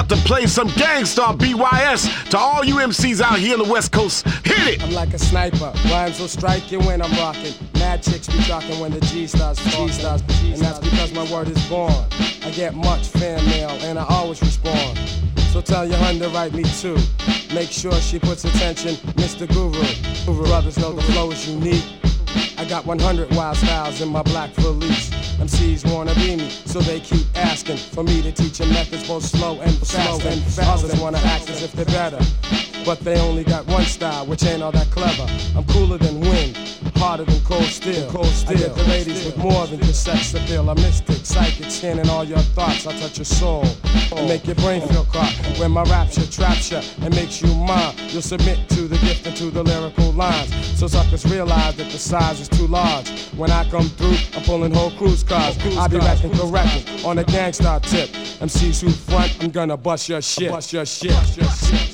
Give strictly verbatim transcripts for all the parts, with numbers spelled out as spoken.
about to play some Gangstar B Y S to all you M Cs out here on the West Coast. Hit it! I'm like a sniper, rhymes will strike you when I'm rocking. Mad chicks be talking when the G stars, G stars, and that's because my word is born. I get much fan mail and I always respond. So tell your hun to write me too. Make sure she puts attention, Mister Guru. Guru brothers know the flow is unique. I got one hundred wild styles in my black valise. M Cs wanna be me, so they keep asking for me to teach them methods both slow and fast. Slow and fast. Others wanna act as if they're better, but they only got one style, which ain't all that clever. I'm cooler than wind, harder than cold steel. Cold steel. I get the ladies with more than just sex appeal. A mystic, psychic, scanning all your thoughts. I touch your soul and make your brain feel caught. When my rapture traps you and makes you mine, you'll submit to the gift and to the lyrical lines. So suckers realize that the size is too large. When I come through, I'm pulling whole cruise cars. I'll be rapping correctly on a Gangstar tip. M Cs who front, I'm gonna bust your shit. Bust your shit. Bust your shit.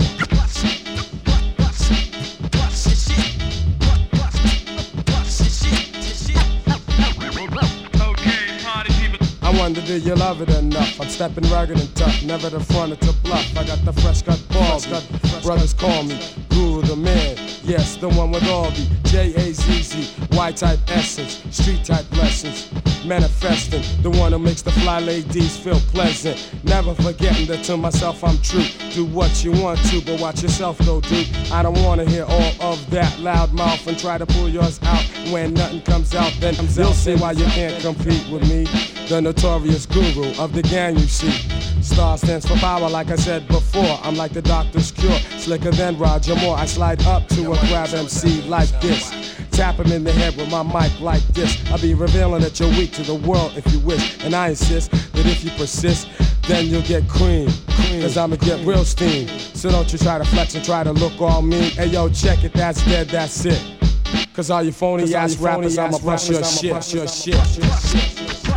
I wonder, do you love it enough? I'm stepping rugged and tough, never the front or to bluff. I got the fresh cut balls, got brothers call me Guru the man. Yes, the one with all the J A Z Z, Y-type essence, street-type lessons. Manifesting, the one who makes the fly ladies feel pleasant. Never forgetting that to myself I'm true. Do what you want to, but watch yourself though, dude. I don't wanna hear all of that loud mouth and try to pull yours out. When nothing comes out, then you'll see why you can't compete with me. The notorious guru of the gang, you see. Star stands for power, like I said before. I'm like the doctor's cure, slicker than Roger Moore. I slide up to a grab M C like this. Tap him in the head with my mic like this. I'll be revealing that you're weak to the world if you wish. And I insist that if you persist, then you'll get cream. Cause I'ma get real steam. So don't you try to flex and try to look all mean. Hey yo, check it, that's dead, that's it. Cause all you phony ass rappers, I'ma bust your shit. Bust your shit.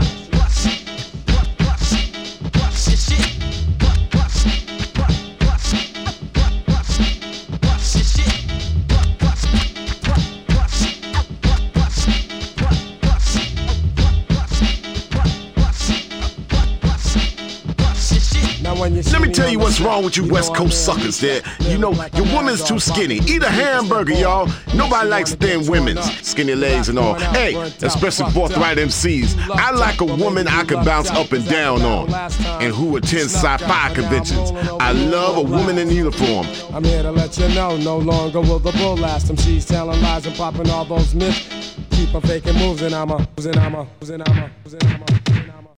Let me tell you what's wrong with you West Coast suckers there. You know, your woman's too skinny. Eat a hamburger, y'all. Nobody likes thin women's skinny legs and all. Hey, especially forthright M Cs. I like a woman I can bounce up and down on and who attends sci-fi conventions. I love a woman in uniform. I'm here to let you know, no longer will the bull last. M Cs telling lies and popping all those myths. Keep on faking moves and I'm a, and I'm a, and I'm a, and I'm a.